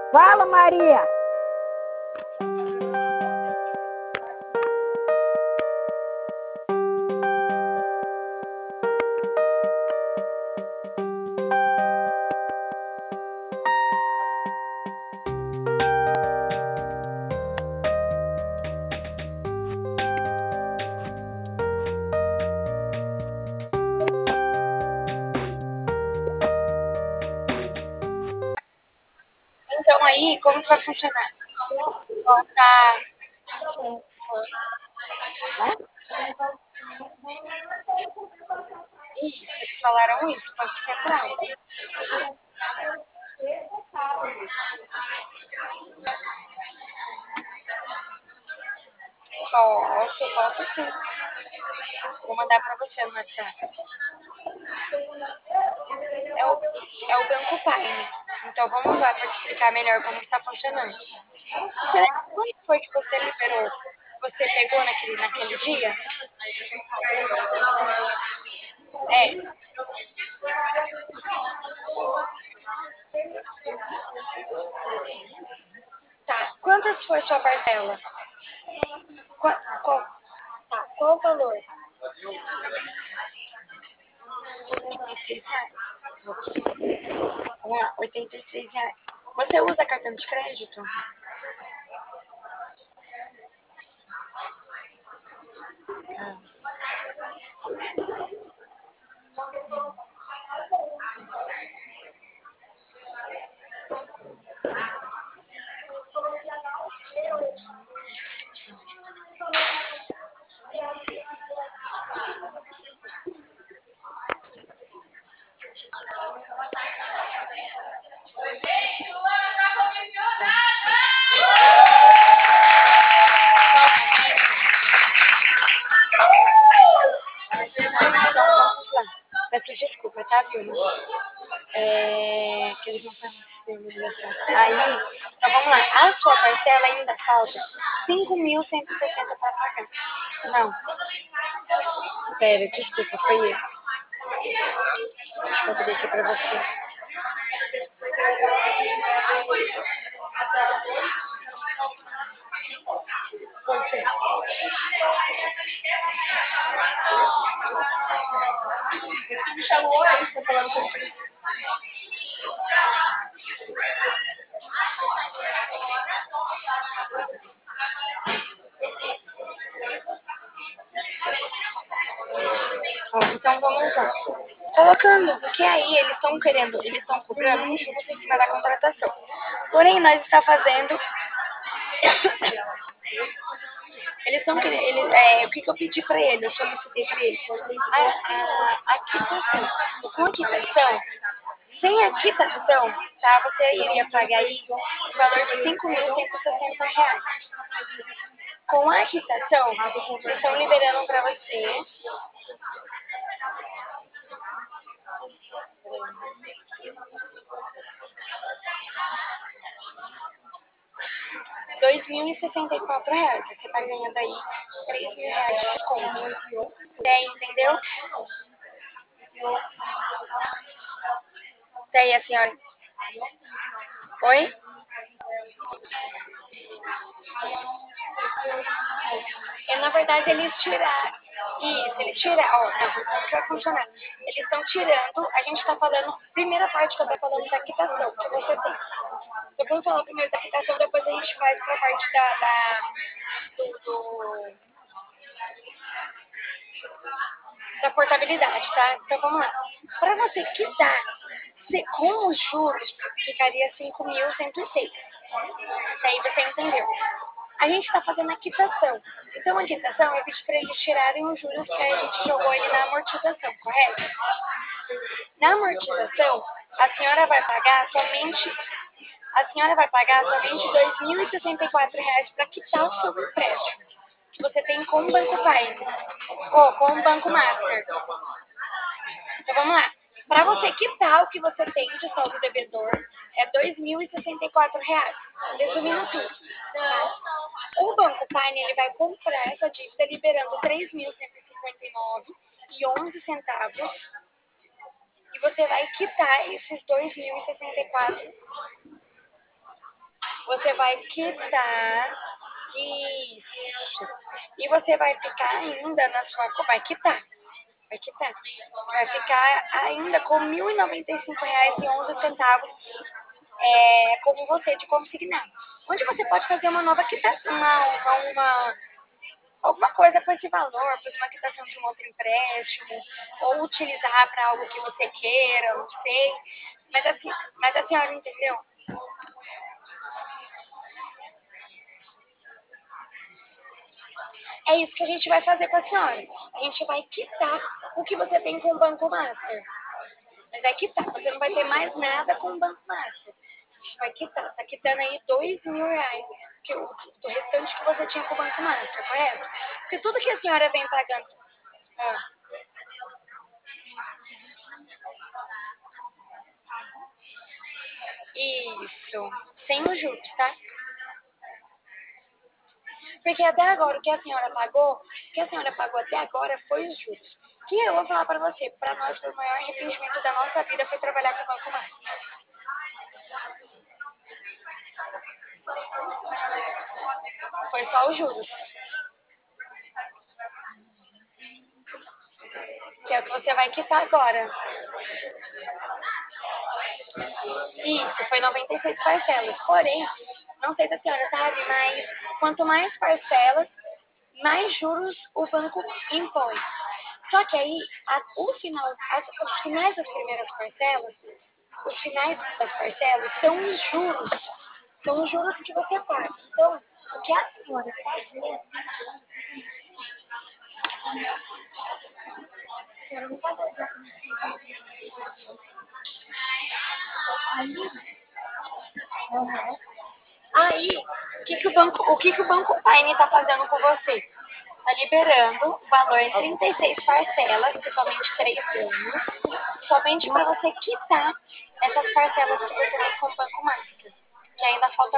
Fala, Maria! Então aí, como que vai funcionar? Colocar. Isso, eles falaram isso, Banco Central. Posso sim. Vou mandar para você no WhatsApp. É o Banco Time. Então vamos lá para te explicar melhor como está funcionando. Você lembra quanto foi que você liberou? Você pegou naquele dia? É, tá. Quantas foi sua parcela? Qual, qual, qual o valor? R$ 86. Vamos lá, R$ 86. Você usa cartão de crédito? Então vamos lá. Peço desculpa, tá, Vilma? Que eles não estão me ligação. Aí, então vamos lá. A sua parcela ainda falta 5.160 para pagar. Não, pera, desculpa, foi eu. Deixa eu abrir aqui para você. Você. Você me chamou aí, você falando comigo. Ó, então vamos lá. Colocando, porque aí eles estão cobrando um juros em cima da contratação. Porém, nós está fazendo. Eles estão querendo. O que eu pedi para ele? Eu solicitei para ele a quitação. Com a quitação, sem a quitação, tá? Você iria pagar aí o valor de R$ 5.160. Com a quitação, eles estão liberando para você R$ 2.064. Você está ganhando aí R$ 3.000 de desconto. Tem, entendeu? Tem a senhora. Oi? Na verdade, eles tiraram. Isso, eles tiraram. Ó, não, como que vai funcionar? Eles estão tirando. A gente está falando. Primeira parte que eu estou falando da quitação que você tem. Então, vamos falar primeiro da quitação, depois a gente faz para a parte do, da portabilidade, tá? Então vamos lá. Para você quitar, com os juros, ficaria 5.106. Daí você entendeu. A gente está fazendo a quitação. Então a quitação eu pedi para eles tirarem os juros que a gente jogou ele na amortização, correto? Na amortização, a senhora vai pagar somente R$ 2.064 para quitar o seu empréstimo que você tem com o Banco Time ou com o Banco Master. Então vamos lá. Para você quitar o que você tem de saldo devedor, é R$ 2.064. Resumindo tudo. Tá? O Banco Time ele vai comprar essa dívida liberando 3.159,11 e você vai quitar esses 2.064. Você vai quitar. Isso. E você vai ficar ainda na sua. Vai quitar. Vai quitar. Vai ficar ainda com R$ 1.095,11 como você de consignado. Onde você pode fazer uma nova quitação, alguma coisa com esse valor, fazer uma quitação de um outro empréstimo, ou utilizar para algo que você queira, não sei. Mas a senhora entendeu? É isso que a gente vai fazer com a senhora. A gente vai quitar o que você tem com o Banco Master. Mas vai quitar, você não vai ter mais nada com o Banco Master. A gente vai quitar, tá quitando aí R$ 2.000 do restante que você tinha com o Banco Master, correto? Porque tudo que a senhora vem pagando. Ah, isso, sem os juros, tá? Porque até agora o que a senhora pagou até agora foi os juros. Que eu vou falar para você, para nós foi o maior arrependimento da nossa vida foi trabalhar com o Banco Master. Foi só os juros, que é o que você vai quitar agora. Isso, foi 96 parcelas. Porém, não sei se a senhora sabe, mas quanto mais parcelas, mais juros o banco impõe. Só que aí, os finais das primeiras parcelas, os finais das parcelas são os juros que você paga. Então, o que a senhora fazer, a senhora não pode exatamente. Aí, o que que o Banco Paine está fazendo com você? Está liberando o valor em 36 parcelas, de somente 3 anos, somente para você quitar essas parcelas que você tem com o Banco Master, que ainda falta